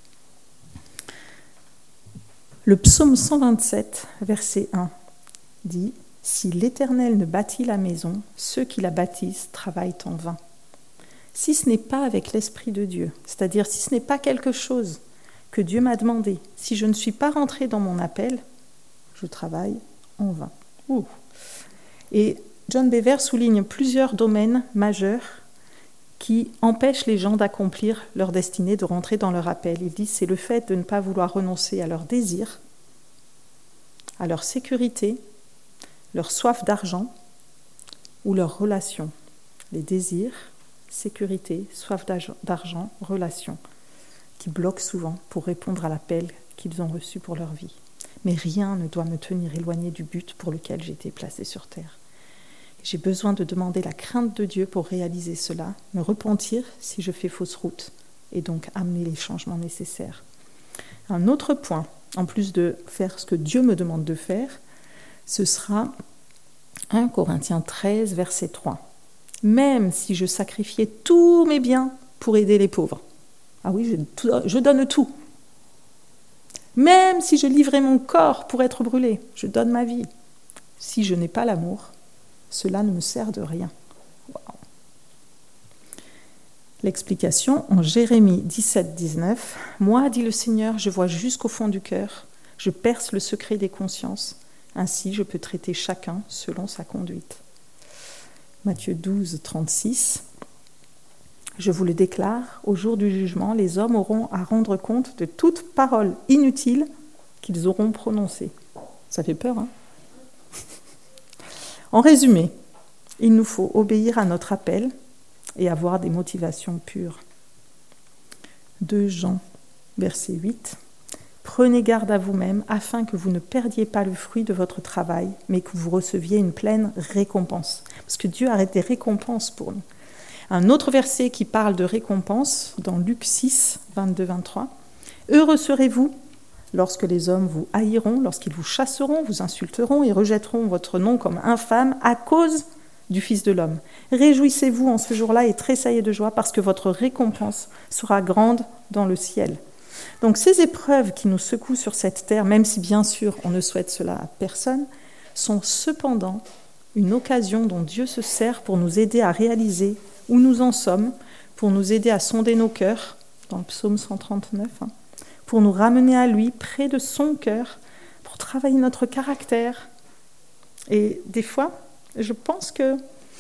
Le psaume cent vingt-sept, verset un, dit « Si l'Éternel ne bâtit la maison, ceux qui la bâtissent travaillent en vain. » Si ce n'est pas avec l'Esprit de Dieu, c'est-à-dire si ce n'est pas quelque chose que Dieu m'a demandé, si je ne suis pas rentrée dans mon appel, je travaille en vain. Ouh. Et John Bever souligne plusieurs domaines majeurs qui empêchent les gens d'accomplir leur destinée, de rentrer dans leur appel. Il dit c'est le fait de ne pas vouloir renoncer à leurs désirs, à leur sécurité, leur soif d'argent ou leurs relations. Les désirs, sécurité, soif d'argent, relations, qui bloquent souvent pour répondre à l'appel qu'ils ont reçu pour leur vie. Mais rien ne doit me tenir éloigné du but pour lequel j'ai été placée sur terre. J'ai besoin de demander la crainte de Dieu pour réaliser cela, me repentir si je fais fausse route et donc amener les changements nécessaires. Un autre point, en plus de faire ce que Dieu me demande de faire, ce sera un Corinthiens treize, verset trois. « Même si je sacrifiais tous mes biens pour aider les pauvres. » Ah oui, je, tout, je donne tout. « Même si je livrais mon corps pour être brûlé, je donne ma vie. Si je n'ai pas l'amour, cela ne me sert de rien. » Wow. L'explication en Jérémie dix-sept, dix-neuf. « Moi, dit le Seigneur, je vois jusqu'au fond du cœur, je perce le secret des consciences, ainsi je peux traiter chacun selon sa conduite. » Matthieu douze, trente-six. « Je vous le déclare, au jour du jugement, les hommes auront à rendre compte de toute parole inutile qu'ils auront prononcée. » Ça fait peur, hein ? En résumé, il nous faut obéir à notre appel et avoir des motivations pures. deux Jean, verset huit. « Prenez garde à vous-même afin que vous ne perdiez pas le fruit de votre travail, mais que vous receviez une pleine récompense. » Parce que Dieu a des récompenses pour nous. Un autre verset qui parle de récompense, dans Luc six, vingt-deux vingt-trois. « Heureux serez-vous lorsque les hommes vous haïront, lorsqu'ils vous chasseront, vous insulteront et rejetteront votre nom comme infâme à cause du Fils de l'homme. Réjouissez-vous en ce jour-là et tressaillez de joie parce que votre récompense sera grande dans le ciel. » Donc ces épreuves qui nous secouent sur cette terre, même si bien sûr on ne souhaite cela à personne, sont cependant une occasion dont Dieu se sert pour nous aider à réaliser où nous en sommes, pour nous aider à sonder nos cœurs, dans le psaume cent trente-neuf, hein, pour nous ramener à lui, près de son cœur, pour travailler notre caractère. Et des fois, je pense que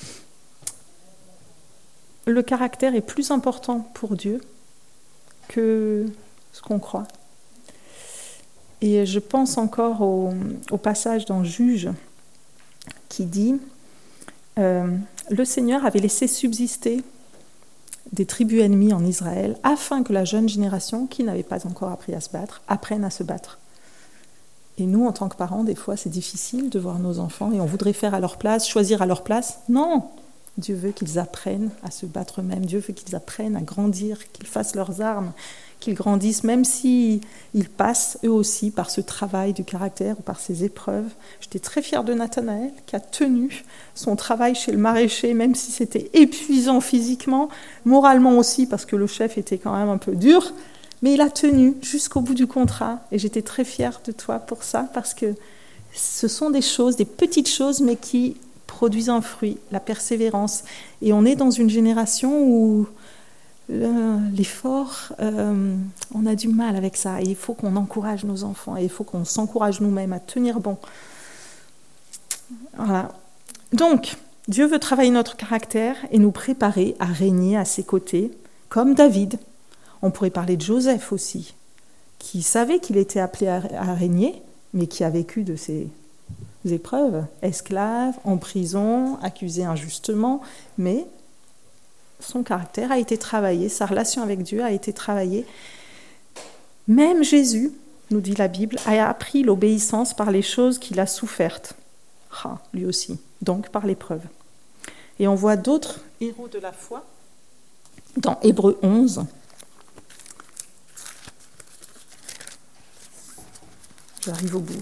le caractère est plus important pour Dieu que ce qu'on croit. Et je pense encore au, au passage dans Juge qui dit euh, « Le Seigneur avait laissé subsister des tribus ennemies en Israël afin que la jeune génération, qui n'avait pas encore appris à se battre, apprenne à se battre. » Et nous, en tant que parents, des fois, c'est difficile de voir nos enfants et on voudrait faire à leur place, choisir à leur place. Non, Dieu veut qu'ils apprennent à se battre eux-mêmes. Dieu veut qu'ils apprennent à grandir, qu'ils fassent leurs armes, qu'ils grandissent, même s'ils passent eux aussi par ce travail du caractère ou par ces épreuves. J'étais très fière de Nathanaël qui a tenu son travail chez le maraîcher, même si c'était épuisant physiquement, moralement aussi, parce que le chef était quand même un peu dur, mais il a tenu jusqu'au bout du contrat. Et j'étais très fière de toi pour ça, parce que ce sont des choses, des petites choses, mais qui produisent un fruit, la persévérance. Et on est dans une génération où l'effort, euh, on a du mal avec ça. Et il faut qu'on encourage nos enfants, et il faut qu'on s'encourage nous-mêmes à tenir bon. Voilà. Donc, Dieu veut travailler notre caractère et nous préparer à régner à ses côtés, comme David. On pourrait parler de Joseph aussi, qui savait qu'il était appelé à, à régner, mais qui a vécu de ses épreuves, esclave, en prison, accusé injustement, mais son caractère a été travaillé, sa relation avec Dieu a été travaillée. Même Jésus, nous dit la Bible, a appris l'obéissance par les choses qu'il a souffertes. Ah, lui aussi, donc par l'épreuve. Et on voit d'autres héros de la foi dans Hébreux onze. J'arrive au bout.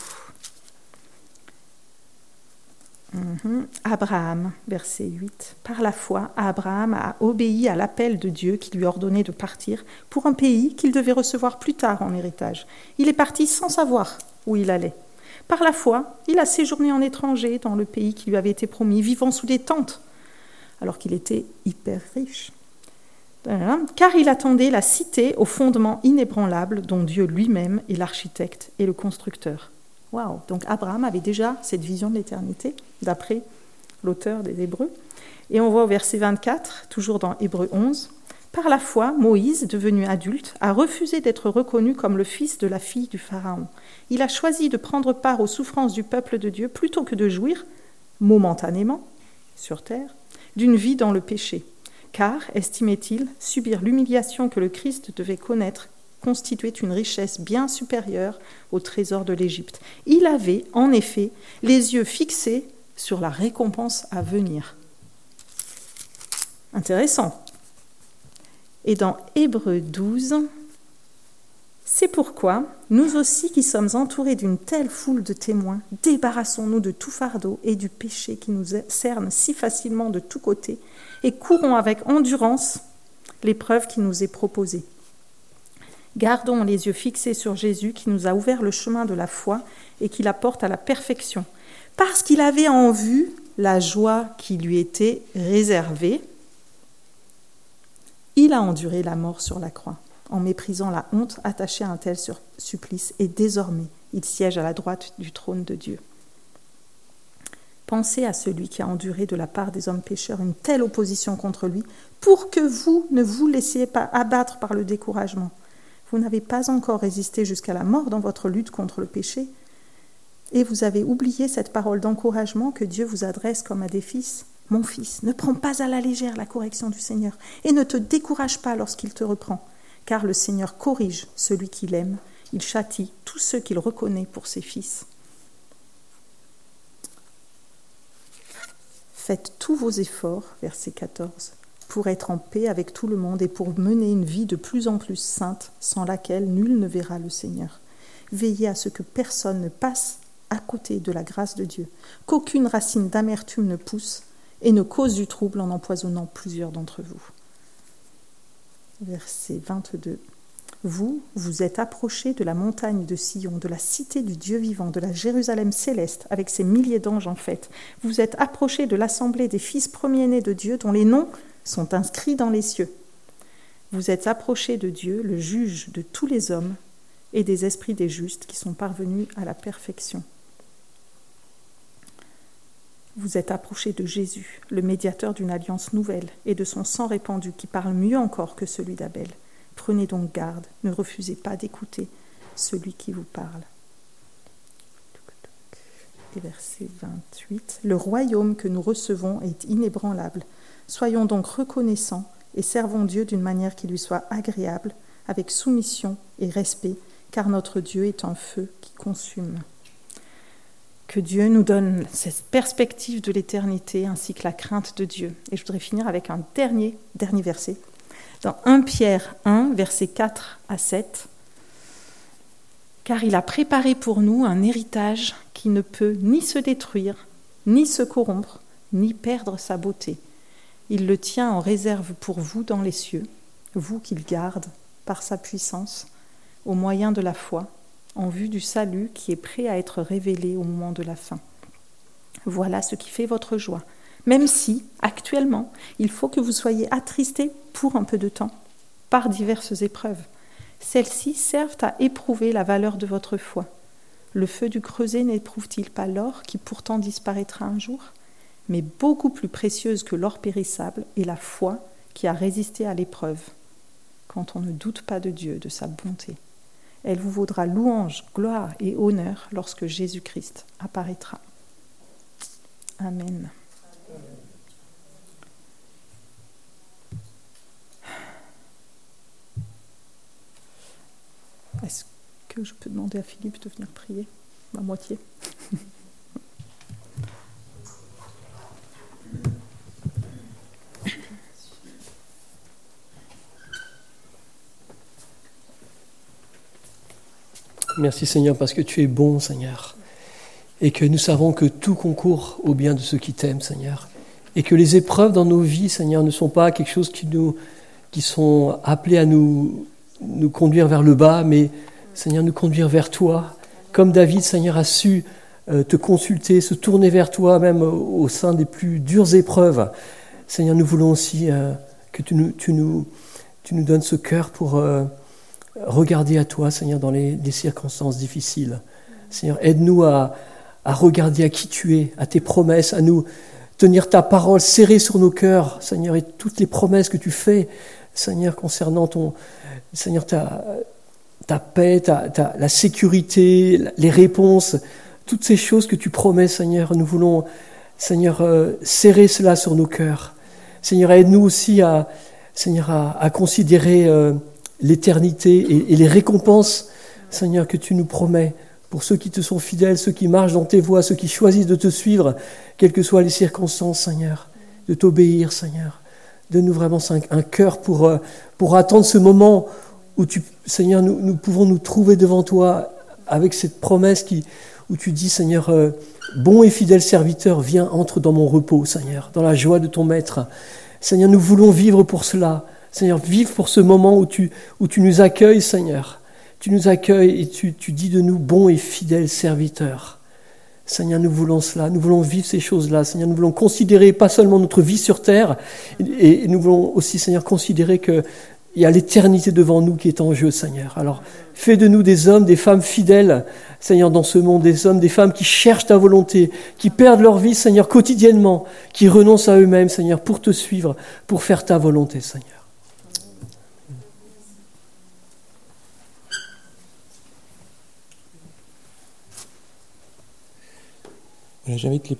Mmh. Abraham, verset huit. Par la foi, Abraham a obéi à l'appel de Dieu qui lui ordonnait de partir pour un pays qu'il devait recevoir plus tard en héritage. Il est parti sans savoir où il allait. Par la foi, il a séjourné en étranger dans le pays qui lui avait été promis, vivant sous des tentes, alors qu'il était hyper riche. Car il attendait la cité au fondement inébranlable dont Dieu lui-même est l'architecte et le constructeur. Waouh! Donc Abraham avait déjà cette vision de l'éternité, d'après l'auteur des Hébreux. Et on voit au verset vingt-quatre, toujours dans Hébreux onze, « Par la foi, Moïse, devenu adulte, a refusé d'être reconnu comme le fils de la fille du Pharaon. Il a choisi de prendre part aux souffrances du peuple de Dieu plutôt que de jouir, momentanément, sur terre, d'une vie dans le péché. Car, estimait-il, subir l'humiliation que le Christ devait connaître constituait une richesse bien supérieure au trésor de l'Égypte. Il avait, en effet, les yeux fixés sur la récompense à venir. » Intéressant. Et dans Hébreux douze, « C'est pourquoi, nous aussi qui sommes entourés d'une telle foule de témoins, débarrassons-nous de tout fardeau et du péché qui nous cerne si facilement de tous côtés, et courons avec endurance l'épreuve qui nous est proposée. Gardons les yeux fixés sur Jésus qui nous a ouvert le chemin de la foi et qui la porte à la perfection, parce qu'il avait en vue la joie qui lui était réservée. Il a enduré la mort sur la croix, en méprisant la honte attachée à un tel supplice, et désormais il siège à la droite du trône de Dieu. Pensez à celui qui a enduré de la part des hommes pécheurs une telle opposition contre lui, pour que vous ne vous laissiez pas abattre par le découragement. Vous n'avez pas encore résisté jusqu'à la mort dans votre lutte contre le péché, et vous avez oublié cette parole d'encouragement que Dieu vous adresse comme à des fils. « Mon fils, ne prends pas à la légère la correction du Seigneur, et ne te décourage pas lorsqu'il te reprend, car le Seigneur corrige celui qu'il aime, il châtie tous ceux qu'il reconnaît pour ses fils. » Faites tous vos efforts, verset quatorze, pour être en paix avec tout le monde et pour mener une vie de plus en plus sainte, sans laquelle nul ne verra le Seigneur. Veillez à ce que personne ne passe à côté de la grâce de Dieu, qu'aucune racine d'amertume ne pousse et ne cause du trouble en empoisonnant plusieurs d'entre vous. Verset vingt-deux. Vous, vous êtes approchés de la montagne de Sion, de la cité du Dieu vivant, de la Jérusalem céleste, avec ses milliers d'anges en fête. Vous êtes approchés de l'assemblée des fils premiers-nés de Dieu, dont les noms sont inscrits dans les cieux. Vous êtes approchés de Dieu, le juge de tous les hommes, et des esprits des justes qui sont parvenus à la perfection. Vous êtes approchés de Jésus, le médiateur d'une alliance nouvelle, et de son sang répandu, qui parle mieux encore que celui d'Abel. Prenez donc garde, ne refusez pas d'écouter celui qui vous parle. Et verset vingt-huit. Le royaume que nous recevons est inébranlable. Soyons donc reconnaissants et servons Dieu d'une manière qui lui soit agréable, avec soumission et respect, car notre Dieu est un feu qui consume. Que Dieu nous donne cette perspective de l'éternité ainsi que la crainte de Dieu. Et je voudrais finir avec un dernier, dernier verset. Dans premier Pierre un, versets quatre à sept. « Car il a préparé pour nous un héritage qui ne peut ni se détruire, ni se corrompre, ni perdre sa beauté. Il le tient en réserve pour vous dans les cieux, vous qu'il garde par sa puissance, au moyen de la foi, en vue du salut qui est prêt à être révélé au moment de la fin. Voilà ce qui fait votre joie, même si, actuellement, il faut que vous soyez attristés pour un peu de temps, par diverses épreuves. Celles-ci servent à éprouver la valeur de votre foi. Le feu du creuset n'éprouve-t-il pas l'or qui pourtant disparaîtra un jour ? Mais beaucoup plus précieuse que l'or périssable est la foi qui a résisté à l'épreuve, quand on ne doute pas de Dieu, de sa bonté. Elle vous vaudra louange, gloire et honneur lorsque Jésus-Christ apparaîtra. Amen. Est-ce que je peux demander à Philippe de venir prier à moitié ? Merci Seigneur parce que tu es bon Seigneur et que nous savons que tout concourt au bien de ceux qui t'aiment Seigneur et que les épreuves dans nos vies Seigneur ne sont pas quelque chose qui, nous, qui sont appelés à nous, nous conduire vers le bas mais Seigneur nous conduire vers toi comme David Seigneur a su euh, te consulter, se tourner vers toi même au, au sein des plus dures épreuves. Seigneur nous voulons aussi euh, que tu nous, tu, nous, tu nous donnes ce cœur pour... Euh, regarder à toi, Seigneur, dans les, les circonstances difficiles. Seigneur, aide-nous à, à regarder à qui tu es, à tes promesses, à nous tenir ta parole serrée sur nos cœurs, Seigneur, et toutes les promesses que tu fais, Seigneur, concernant ton, Seigneur, ta, ta paix, ta, ta, la sécurité, les réponses, toutes ces choses que tu promets, Seigneur, nous voulons, Seigneur, euh, serrer cela sur nos cœurs. Seigneur, aide-nous aussi à, Seigneur, à, à considérer euh, l'éternité et, et les récompenses, Seigneur, que tu nous promets pour ceux qui te sont fidèles, ceux qui marchent dans tes voies, ceux qui choisissent de te suivre, quelles que soient les circonstances, Seigneur, de t'obéir, Seigneur. Donne-nous vraiment un, un cœur pour, pour attendre ce moment où, tu, Seigneur, nous, nous pouvons nous trouver devant toi avec cette promesse qui, où tu dis, Seigneur, euh, bon et fidèle serviteur, viens, entre dans mon repos, Seigneur, dans la joie de ton Maître. Seigneur, nous voulons vivre pour cela. Seigneur, vive pour ce moment où tu, où tu nous accueilles, Seigneur. Tu nous accueilles et tu, tu dis de nous, bon et fidèle serviteur. Seigneur, nous voulons cela, nous voulons vivre ces choses-là. Seigneur, nous voulons considérer pas seulement notre vie sur terre, et, et nous voulons aussi, Seigneur, considérer qu'il y a l'éternité devant nous qui est en jeu, Seigneur. Alors, fais de nous des hommes, des femmes fidèles, Seigneur, dans ce monde, des hommes, des femmes qui cherchent ta volonté, qui perdent leur vie, Seigneur, quotidiennement, qui renoncent à eux-mêmes, Seigneur, pour te suivre, pour faire ta volonté, Seigneur. J'invite les